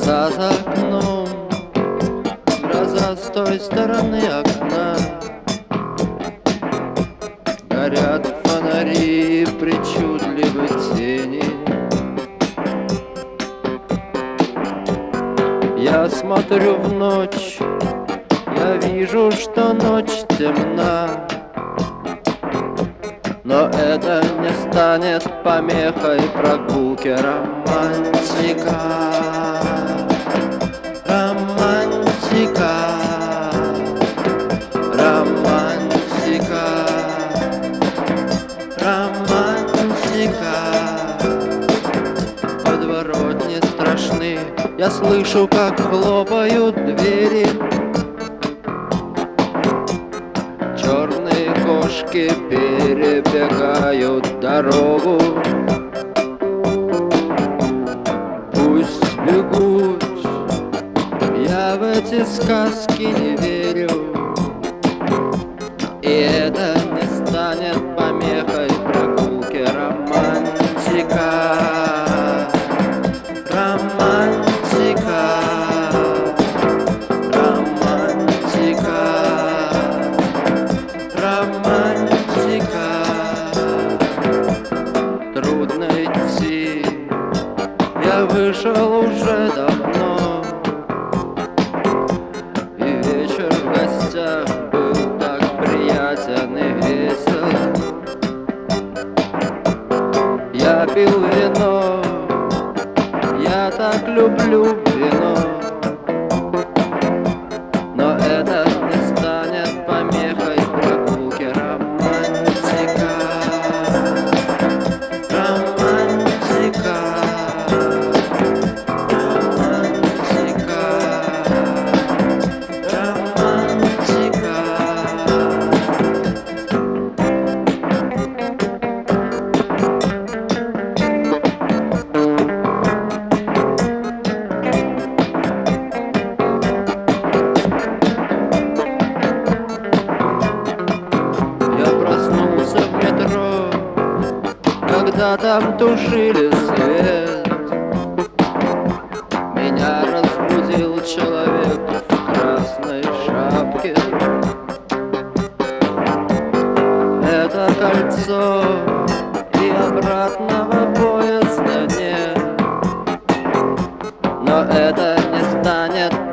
Гроза за окном, гроза с той стороны окна. Горят фонари, причудливы тени. Я смотрю в ночь, я вижу, что ночь темна. Но это не станет помехой прогулки романтика. Романтика, романтика, романтика. Подворотни страшны, я слышу, как хлопают двери. Черные кошки перебегают дорогу. Пусть бегут, я в эти сказки не верю. И это не станет помехой прогулки романтика. Романтика, романтика, романтика. Трудно идти, я вышел уже давно. И вечер в гостях был так приятен и весел. Я пил вино, я так люблю вино. Но это не станет помехой прогулки романтика. Романтика, романтика, романтика. Я проснулся в метро, когда там тушили свет. Меня разбудил человек в красной шапке. Это кольцо, и обратного поезда нет. Но это не станет